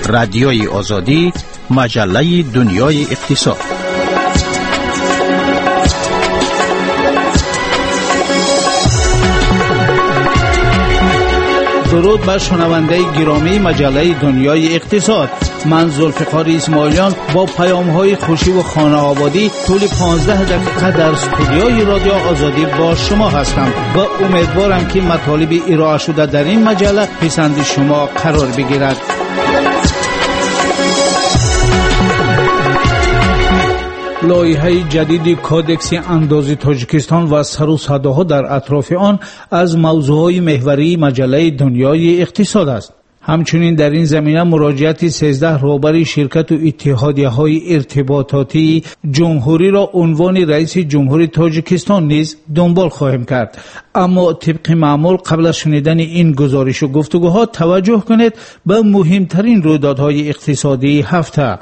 رادیوی آزادی، مجله دنیای اقتصاد. درود بر شنونده گرامی مجله دنیای اقتصاد. من ذوالفقار اسماعیلیان با پیام‌های خوشی و خانه‌آبادی طول 15 دقیقه در استودیوی رادیو آزادی با شما هستم و امیدوارم که مطالب ارائه شده در این مجله پسند شما قرار بگیرد. لایحه جدید کودکس اندازی تاجیکستان و سر و صداها در اطراف آن از موضوعهای محوری مجله دنیای اقتصاد است. همچنین در این زمینه مراجعت 13 رهبر شرکت و اتحادیه‌های ارتباطاتی جمهوری را عنوان رئیس جمهور تاجیکستان نیز دنبال خواهیم کرد. اما طبق معمول قبل از شنیدن این گزارش و گفتگوها توجه کنید به مهمترین رویدادهای اقتصادی هفته.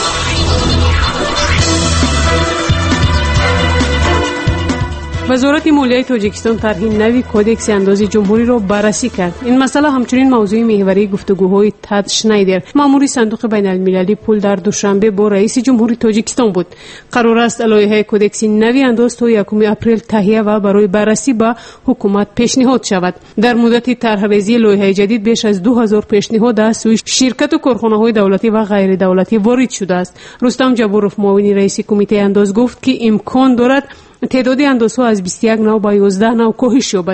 وزارت مالیه تاجیکستان طرح نوی کودکس اندازی جمهوری را بررسی کرد. این مسئله همچنین موضوع محوری گفتگوهای تد شنایدر، مأمور صندوق بین المللی پول در دوشنبه با رئیس جمهوری تاجیکستان بود. قرار است لایحه کودکس نوی انداز تا 1 اپریل تهیه و برای بررسی به حکومت پیشنهاد شود. در مدت طرح‌ریزی لایحه جدید بیش از 2000 پیشنهاد از سوی شرکت و کارخانه‌های دولتی و غیر دولتی وارد شده است. رستم جبورов معاون رئیس کمیته انداز گفت که امکان دارد تعداد اندازها از 21 نو به 11 نو کاهش یابد.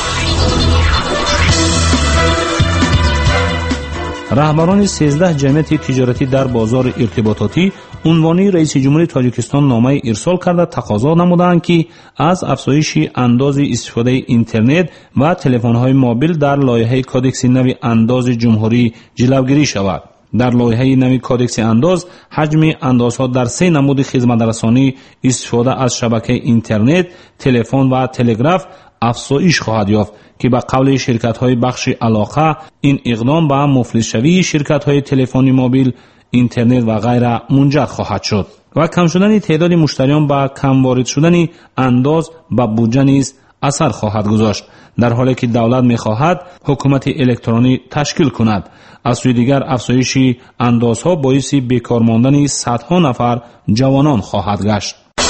رهبران 13 جمعیت تجارتی در بازار ارتباطاتی عنوان رئیس جمهور تاجیکستان نامه ارسال کرده تقاضا نمودند که از افزایش انداز استفاده اینترنت و تلفن‌های موبایل در لایحه کودکس نوی انداز جمهوری جلوگیری شود. در لایحه نوی کودکس انداز حجم اندازها در 3 نمود خدمت‌رسانی استفاده از شبکه اینترنت، تلفن و تلگراف افزایش خواهد یافت که به قول شرکت‌های بخش علاقه این اقدام به مفلس‌شوی شرکت‌های تلفنی موبایل، اینترنت و غیره منجر خواهد شد و کم شدن تعداد مشتریان با کم وارد شدن انداز به بودجه نیز اثر خواهد گذاشت، در حالی که دولت می‌خواهد حکومت الکترونی تشکیل کند. از سوی دیگر افزایش اندازها باعث بیکار ماندن صدها نفر جوانان خواهد گشت.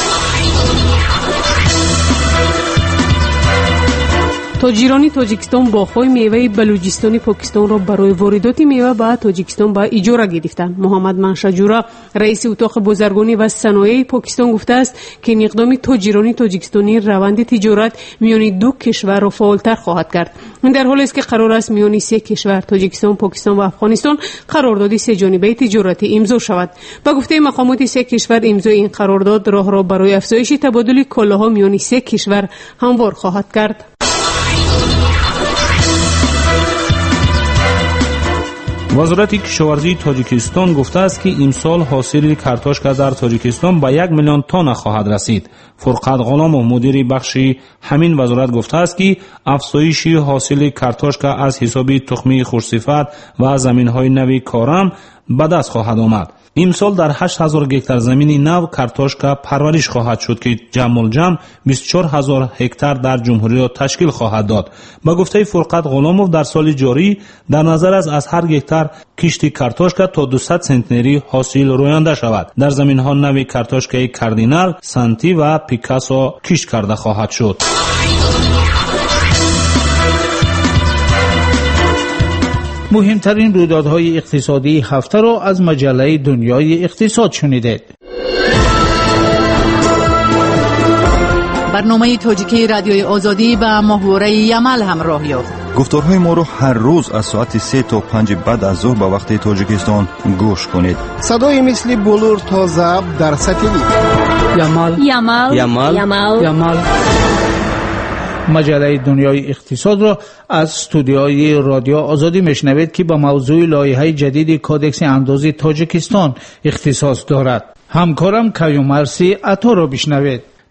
تاجران تاجیکستان باغ‌های میوه بلوچستانی پاکستان را برای واردات میوه به تاجیکستان به اجاره گرفتند. محمد منشجورا رئیس اتاق بازرگانی و صنایع پاکستان گفته است که این اقدام تاجران تاجیکستانی روند تجارت میان دو کشور را فعالتر خواهد کرد. این در حالی است که قرار است میان 3 کشور تاجیکستان، پاکستان و افغانستان قرارداد 3 جانبه تجارتی امضا شود. با گفته مقامات 3 کشور امضای این قرارداد راه را برای افزایش تبادل کالاها میان 3 کشور هموار خواهد کرد. وزارت کشاورزی تاجیکستان گفته است که امسال حاصل کارتوشکا در تاجیکستان به 1 میلیون تن خواهد رسید. فرقت غلامov مدیر بخش همین وزارت گفته است که افزایش حاصل کارتوشکا از حساب تخمی خوشصفت و زمین‌های نوی کارم به دست خواهد آمد. امسال در 8000 هکتار زمین نو کارتوشکا پرورش خواهد شد که جمع 24000 هکتار در جمهوری را تشکیل خواهد داد. با گفته فرقت غلامov در سال جاری در نظر است از هر هکتار کشت کارتوشکا تا 200 سنتنری حاصل رویانده شود. در زمین‌ها نوی کارتوشکای کاردینال، سانتی و پیکاسو کشت کرده خواهد شد. مهمترین رویدادهای اقتصادی هفته را از مجله دنیای اقتصاد شنیدید. برنامه تاجیکی رادیوی آزادی با محوره یمل همراه یافت. گفتارهای ما را هر روز از ساعت 3 تا 5 بعد از ظهر به وقت تاجیکستان گوش کنید. صدای مثل بلور تا ضبط در ستلیت. یمل. مجله دنیای اقتصاد را از استودیوی رادیو آزادی میشنوید که به موضوع لایحه جدید کودکس اندازی تاجیکستان اختصاص دارد. همکارم کیومرسی عطا را بشنوید.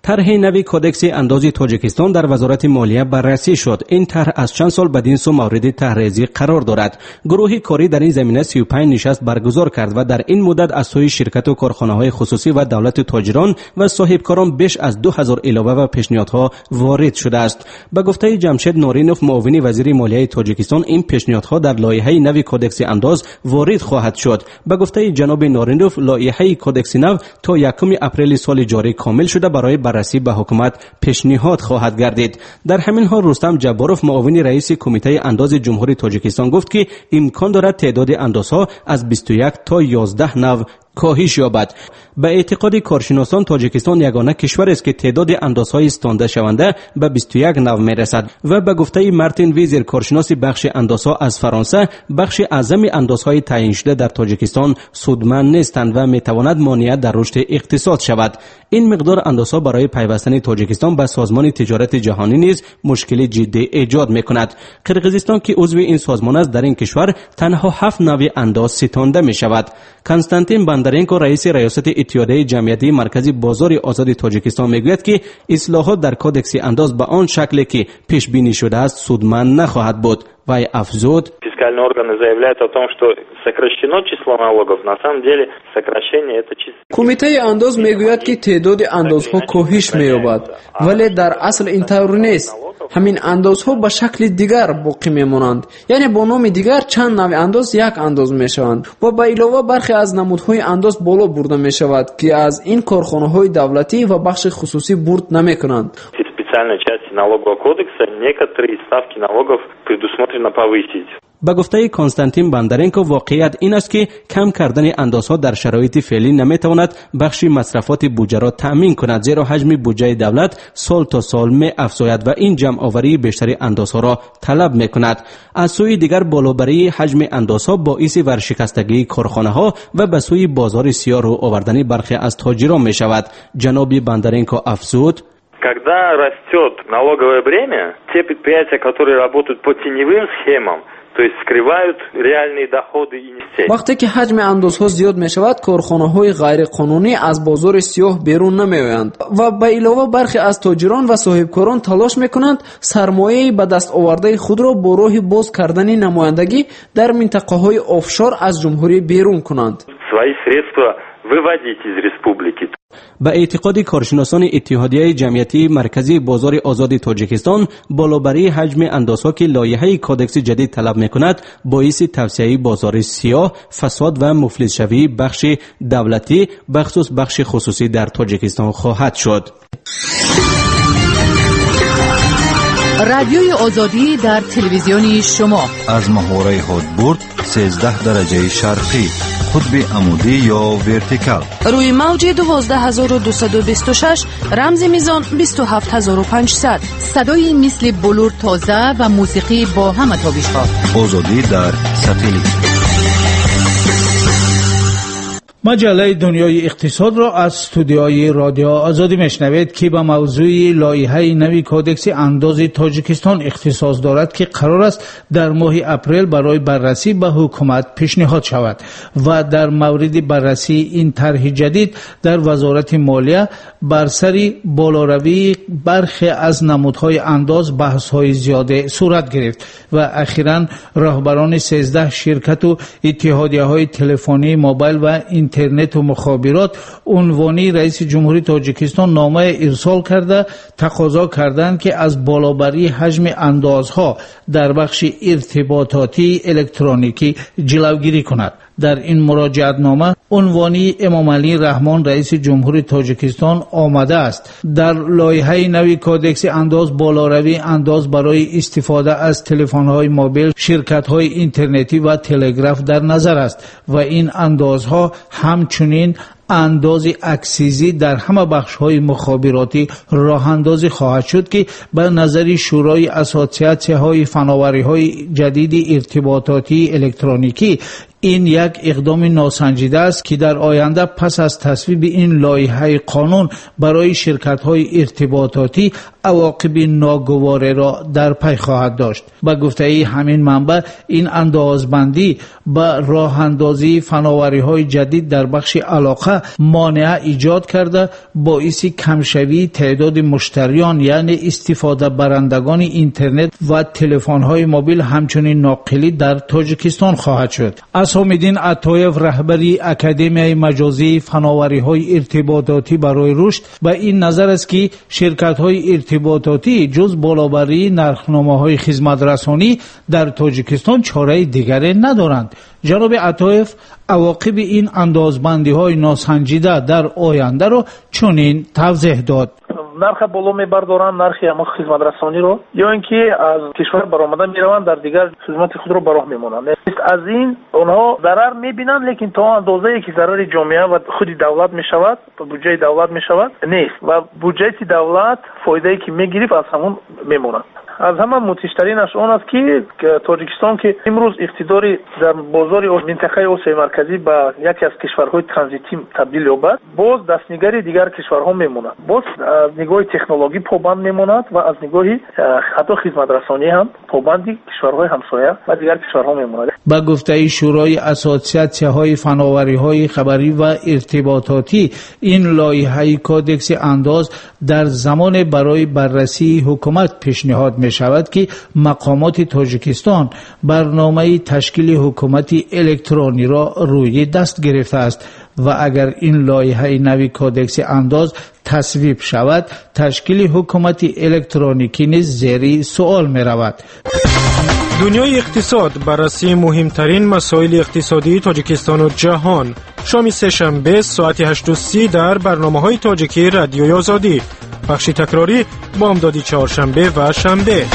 طرح نوی کدکس اندازی تاجیکستان در وزارت مالیه بررسی شد. این طرح از چند سال بدین سو مورد طرح‌ریزی قرار دارد. گروه کاری در این زمینه 35 نشست برگزار کرد و در این مدت از سوی شرکت و کارخانه‌های خصوصی و دولت تاجران و صاحبکاران بیش از 2000 علاوه و پیشنهادها وارد شده است. به گفته جمشید نورینوف معاون وزیر مالیه تاجیکستان، این پیشنهادها در لایحه نوی کدکس انداز وارد خواهد شد. به گفته جناب نورینوف، لایحه کدکس نو تا 1 اپریل سال جاری کامل شده برای بررسی به حکومت پیشنهاد خواهد گردید. در همین حال رستم جباروف معاون رئیس کمیته انداز جمهوری تاجیکستان گفت که امکان دارد تعداد اندازها از 21 تا 11 نو کاهش یابد. به اعتقاد کارشناسان، تاجیکستان یگانه کشور است که تعداد اندازهای استانده شونده به 21 نو میرسد و به گفته مارتین ویزر، کارشناس بخش اندازها از فرانسه، بخش اعظم اندازهای تعیین شده در تاجیکستان سودمند نیستند و میتواند مانع در رشد اقتصاد شود. این مقدار اندازها برای پیوستن تاجیکستان به سازمان تجارت جهانی نیز مشکل جدی ایجاد میکند. قرقیزستان که عضو این سازمان است، در این کشور تنها 7 نوع انداز ستانده می شود. کنستانتین بندرینکو، رئیس ریاست اتحادیه جمعیتی مرکزی بازار آزاد تاجیکستان میگوید که اصلاحات در کدکس انداز به آن شکلی که پیش بینی شده است سودمند نخواهد بود. وی افزود: Фискальные органы заявляют о том, что сокращено число налогов. На самом деле сокращение это чисто. کمیته انداز میگوید که تعداد اندازها کاهش می‌یابد، ولی در اصل اینطور نیست. همین اندازها به شکل دیگر باقی میمانند، یعنی با نام دیگر چند نوع انداز یک انداز میشوند و به علاوه برخی از نمودهای انداز بالا برده میشود که از این کارخانه‌های دولتی و بخش خصوصی برد نمیکنند. Специальной части налогового кодекса некоторые ставки налогов предусмотрено повысить. به گفته کنستانتین بندرینکو، واقعیت این است که کم کردن اندازها در شرایط فعلی نمیتواند بخشی مصرفات بودجه را تأمین کند، زیرا حجم بودجه دولت سال تا سال می افزاید و این جمع آوری بیشتری اندازها را طلب میکند. از سوی دیگر بالابری حجم اندازها باعث ورشکستگی کارخانه ها و به سوی بازار سیاه رو آوردن برخی از تاجران می شود. جناب بندرینکو افزود: Когда растет налоговое бремя, те предприятия, которые работают по теневым схемам, то есть скрывают реальные доходы и нефть. وقتی که حجم اندازها زیاد می شود، کارخانه‌های غیر قانونی از بازار سیاه بیرون نمی‌آیند و به علاوه برخی از تاجران و صاحبکاران تلاش می‌کنند سرمایه به دست آورده خود را با راه باز کردن نمایندگی در منطقه‌های آفشور از جمهوری بیرون کنند. Свои средства выводить из республики. به اعتقاد کارشناسان اتحادیه جمعیتی مرکزی بازار آزاد تاجیکستان، بالابری حجم اندازها که لایحه کدکس جدید طلب میکند باعث توسعه بازار سیاه، فساد و مفلس شوی بخش دولتی بخصوص بخش خصوصی در تاجیکستان خواهد شد. رادیوی آزادی در تلویزیونی شما از محوره هادبورد 13 درجه شرقی، قطب عمودی یا ورتیکال، روی موج 12226 رمز میزان 27500. صدای مثل بلور تازه و موسیقی با همه تابش‌ها. آزادی در ساتلیت. مجله دنیای اقتصاد را از استودیوی رادیو آزادی میشنوید که به موضوع لایحه نوی کدکس انداز تاجیکستان اختصاص دارد که قرار است در ماه اپریل برای بررسی به حکومت پیشنهاد شود و در مورد بررسی این طرح جدید در وزارت مالیه بر سر بالاروی برخی از نمودهای انداز بحث‌های زیاده صورت گرفت و اخیراً رهبران 13 شرکت و اتحادیه‌های تلفنی، موبایل و اینترنت و مخابرات عنوانی رئیس جمهوری تاجیکستان نامه ارسال کرده تقاضا کردند که از بالابری حجم اندازها در بخش ارتباطاتی الکترونیکی جلوگیری کند. در این مراجعت نامه عنوانی امام علی رحمان رئیس جمهوری تاجیکستان آمده است: در لایحه نوی کدکس انداز بالاروی انداز برای استفاده از تلفن‌های موبایل، شرکت‌های اینترنتی و تلگراف در نظر است و این اندازها همچنین انداز اکسیزی در همه بخش‌های مخابراتی راه اندازی خواهد شد که به نظر شورای اساسیه‌های فناوری‌های جدید ارتباطاتی الکترونیکی این یک اقدام ناسنجیده است که در آینده پس از تصویب این لایحه قانون برای شرکت‌های ارتباطاتی عواقب ناگوار را در پی خواهد داشت. با گفته همین منبع این اندازبندی با راه اندازی فناوری‌های جدید در بخش علاقه مانع ایجاد کرده باعث کمشوی تعداد مشتریان یعنی استفاده برندگان اینترنت و تلفن‌های موبیل همچنین ناقلی در تاجیکستان خواهد شد. اسام‌الدین عطایف رهبری اکادمیای مجازی فناوری‌های ارتباطاتی برای رشد به این نظر است که شرکت‌های ارتباطاتی جز بالابری نرخنامه‌های خدمت رسانی در تاجیکستان چاره دیگری ندارند. جناب عطایف عواقب این اندازبندی‌های ناسنجیده در آینده را چنین توضیح داد: نرخ بالا میبردارند نرخی همه خدمت رسانی رو یا اینکه از کشور برآمده میروند در دیگر خدمت خود رو براه میمونند. از این اونها ضرر میبینند لیکن تا اندازه‌ای که ضرر جامعه و خود دولت میشود بودجه دولت میشود نیست و بودجه دولت فایده‌ای که میگیرید از همون میمونند. از همه متشترینش اون است که تاجیکستان که امروز اقتداری در بازار منطقه آسیای مرکزی به یکی از کشورهای ترانزیتی تبدیل یابد باز دستنگری دیگر کشورها میموند، باز از نگاه تکنولوژی پابند میموند و از نگاه حتی خدمت رسانی هم پابندی کشورهای همسایه و دیگر کشورها میموند. با گفته شورای اساسیه‌های فناوری‌های خبری و ارتباطاتی این لایحه کودکس انداز در زمان برای بررسی حکومت پیشنهاد می شود که مقامات تاجیکستان برنامه تشکیل حکومتی الکترونی را روی دست گرفته است و اگر این لایحه نوی کودکس انداز تصویب شود تشکیل حکومتی الکترونیکی نیز زیر سوال می رود. دنیای اقتصاد بررسی مهمترین مسائل اقتصادی تاجیکستان و جهان. شام سه‌شنبه ساعت 8:30 در برنامه‌های تاجیکی رادیوی آزادی. بخش تکراری بامدادی چهارشنبه و شنبه.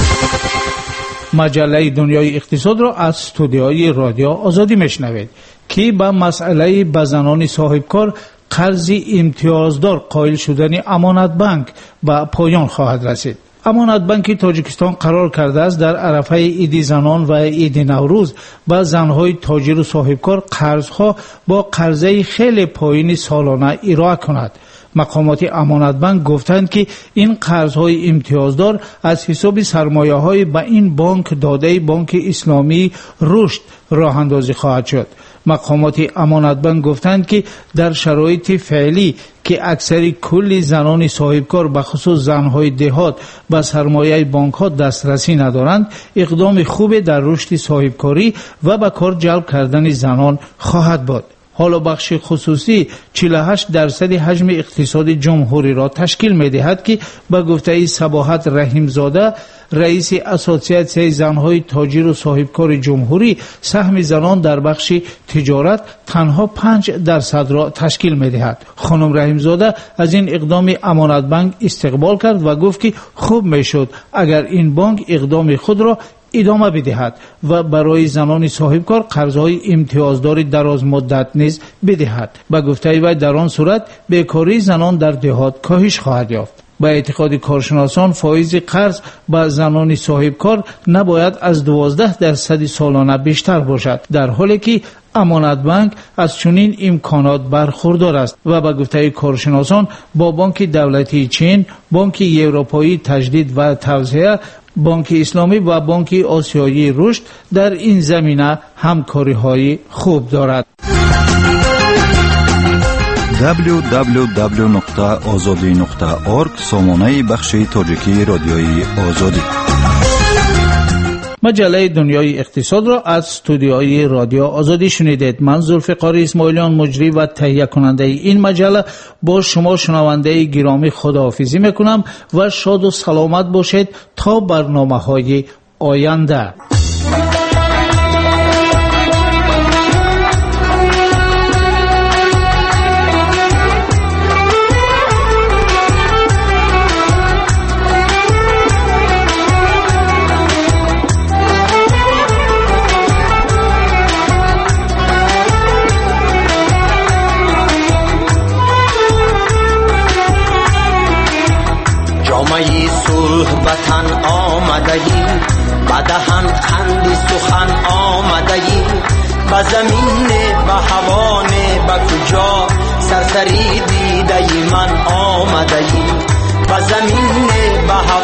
مجله دنیای اقتصاد را از استودیوی رادیو آزادی میشنوید که با مسئله به زنان صاحبکار قرض امتیازدار قائل شدن امانت بانک به پایان خواهد رسید. امانت بانک تاجیکستان قرار کرده است در عرفه عید زنان و عید نوروز به زنهای تاجر و صاحبکار قرضها با قرضه خیلی پایین سالانه ارائه کند. مقامات امانت بانک گفتند که این قرض‌های امتیازدار از حساب سرمایه‌های به این بانک داده بانک اسلامی رشد راه اندازی خواهد شد. مقامات امانت بانک گفتند که در شرایط فعلی که اکثر کل زنان صاحبکار به خصوص زنهای دهات به سرمایه بانک‌ها دسترسی ندارند، اقدام خوب در رشد صاحبکاری و به کار جلب کردن زنان خواهد بود. حالا بخش خصوصی 48% حجم اقتصاد جمهوری را تشکیل می‌دهد که به گفته صباحت رحیمزاده رئیس اساسیاسیون زنهای تاجر و صاحبکار جمهوری سهم زنان در بخش تجارت تنها 5% را تشکیل می‌دهد. خانم رحیمزاده از این اقدام امانت بانک استقبال کرد و گفت که خوب میشد اگر این بانک اقدام خود را ادامه بدهد و برای زنان صاحبکار قرضهای امتیازدار دراز مدت نیز بدهد. با گفته وی در آن صورت بیکاری زنان در دهات کاهش خواهد یافت. با اعتقاد کارشناسان فایز قرض به زنان صاحبکار نباید از 12% سالانه بیشتر باشد، در حالی که امانت بانک از چنین امکانات برخوردار است و با گفته کارشناسان با بانک دولتی چین، بانک اروپایی تجدید و توسعه، بانک اسلامی و بانک آسیایی رشد در این زمینه همکاری‌های خوب دارد. www.azadi.org سامانه بخش تاجیکی رادیوی آزادی. مجله دنیای اقتصاد را از استودیوی رادیو آزادی شنیدید. من ذوالفقار اسماعیلیان مجری و تهیه کننده این مجله با شما شنونده گرامی خداحافظی میکنم و شاد و سلامت باشید تا برنامه‌های آینده. وطن آمده ای بدهن خندی سخن آمده ای به به زمین به هوان به کجا سرسری دیده من آمده ای به زمین به